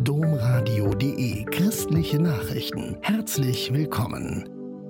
Domradio.de Christliche Nachrichten. Herzlich willkommen.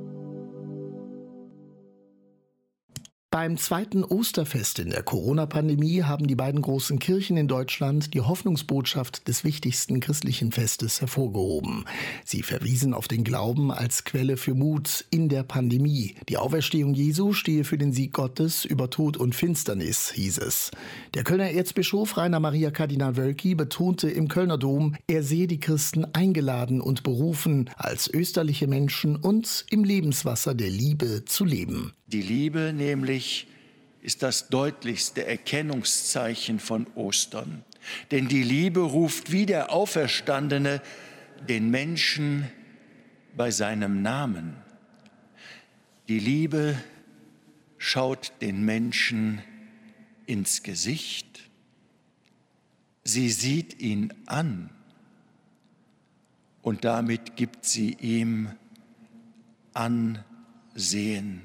Beim zweiten Osterfest in der Corona-Pandemie haben die beiden großen Kirchen in Deutschland die Hoffnungsbotschaft des wichtigsten christlichen Festes hervorgehoben. Sie verwiesen auf den Glauben als Quelle für Mut in der Pandemie. Die Auferstehung Jesu stehe für den Sieg Gottes über Tod und Finsternis, hieß es. Der Kölner Erzbischof Rainer Maria Kardinal Wölki betonte im Kölner Dom, er sehe die Christen eingeladen und berufen, als österliche Menschen und im Lebenswasser der Liebe zu leben. Die Liebe nämlich ist das deutlichste Erkennungszeichen von Ostern. Denn die Liebe ruft wie der Auferstandene den Menschen bei seinem Namen. Die Liebe schaut den Menschen ins Gesicht. Sie sieht ihn an und damit gibt sie ihm Ansehen.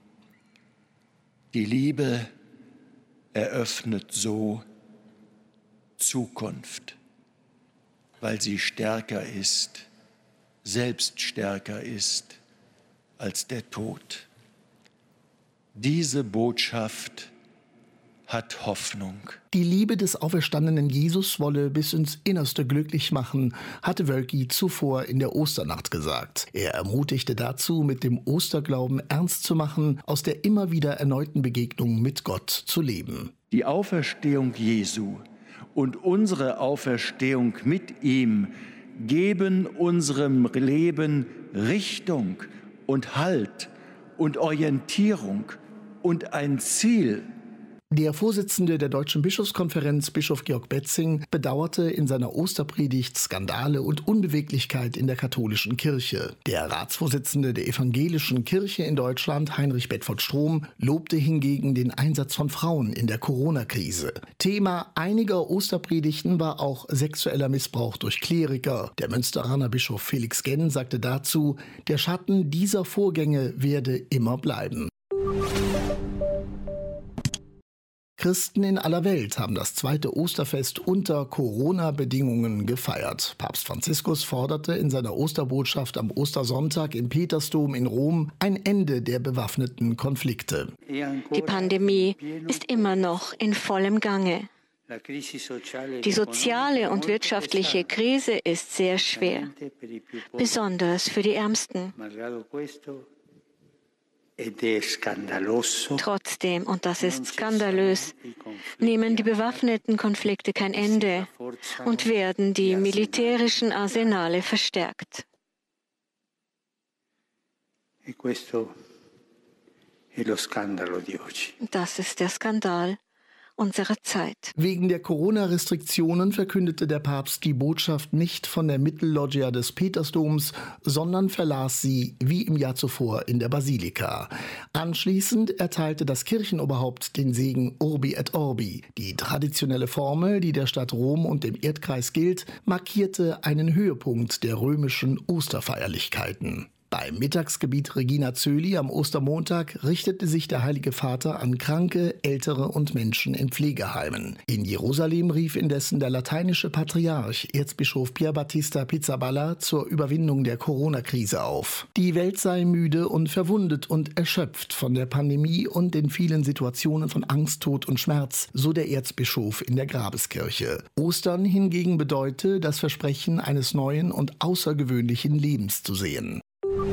Die Liebe eröffnet so Zukunft, weil sie stärker ist, selbst stärker ist als der Tod. Diese Botschaft hat Hoffnung. Die Liebe des auferstandenen Jesus wolle bis ins Innerste glücklich machen, hatte Wölki zuvor in der Osternacht gesagt. Er ermutigte dazu, mit dem Osterglauben ernst zu machen, aus der immer wieder erneuten Begegnung mit Gott zu leben. Die Auferstehung Jesu und unsere Auferstehung mit ihm geben unserem Leben Richtung und Halt und Orientierung und ein Ziel. Der Vorsitzende der Deutschen Bischofskonferenz, Bischof Georg Betzing, bedauerte in seiner Osterpredigt Skandale und Unbeweglichkeit in der katholischen Kirche. Der Ratsvorsitzende der Evangelischen Kirche in Deutschland, Heinrich Bedford-Strom, lobte hingegen den Einsatz von Frauen in der Corona-Krise. Thema einiger Osterpredigten war auch sexueller Missbrauch durch Kleriker. Der Münsteraner Bischof Felix Genn sagte dazu, der Schatten dieser Vorgänge werde immer bleiben. Christen in aller Welt haben das zweite Osterfest unter Corona-Bedingungen gefeiert. Papst Franziskus forderte in seiner Osterbotschaft am Ostersonntag im Petersdom in Rom ein Ende der bewaffneten Konflikte. Die Pandemie ist immer noch in vollem Gange. Die soziale und wirtschaftliche Krise ist sehr schwer, besonders für die Ärmsten. Trotzdem, und das ist skandalös, nehmen die bewaffneten Konflikte kein Ende und werden die militärischen Arsenale verstärkt. Das ist der Skandal unserer Zeit. Wegen der Corona-Restriktionen verkündete der Papst die Botschaft nicht von der Mittelloggia des Petersdoms, sondern verlas sie wie im Jahr zuvor in der Basilika. Anschließend erteilte das Kirchenoberhaupt den Segen Urbi et Orbi. Die traditionelle Formel, die der Stadt Rom und dem Erdkreis gilt, markierte einen Höhepunkt der römischen Osterfeierlichkeiten. Beim Mittagsgebet Regina Coeli am Ostermontag richtete sich der Heilige Vater an Kranke, Ältere und Menschen in Pflegeheimen. In Jerusalem rief indessen der lateinische Patriarch, Erzbischof Pier Battista Pizzaballa, zur Überwindung der Corona-Krise auf. Die Welt sei müde und verwundet und erschöpft von der Pandemie und den vielen Situationen von Angst, Tod und Schmerz, so der Erzbischof in der Grabeskirche. Ostern hingegen bedeute, das Versprechen eines neuen und außergewöhnlichen Lebens zu sehen.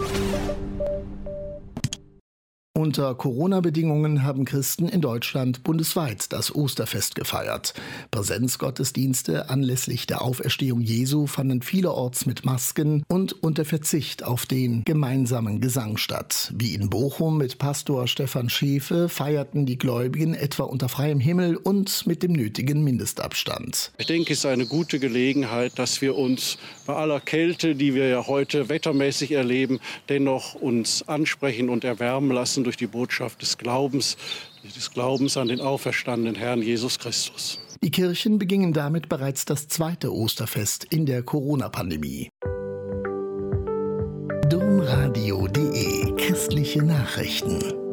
Unter Corona-Bedingungen haben Christen in Deutschland bundesweit das Osterfest gefeiert. Präsenzgottesdienste anlässlich der Auferstehung Jesu fanden vielerorts mit Masken und unter Verzicht auf den gemeinsamen Gesang statt. Wie in Bochum mit Pastor Stefan Schefe feierten die Gläubigen etwa unter freiem Himmel und mit dem nötigen Mindestabstand. Ich denke, es ist eine gute Gelegenheit, dass wir uns bei aller Kälte, die wir ja heute wettermäßig erleben, dennoch uns ansprechen und erwärmen lassen durch die Botschaft des Glaubens an den auferstandenen Herrn Jesus Christus. Die Kirchen begingen damit bereits das zweite Osterfest in der Corona-Pandemie. Domradio.de Christliche Nachrichten.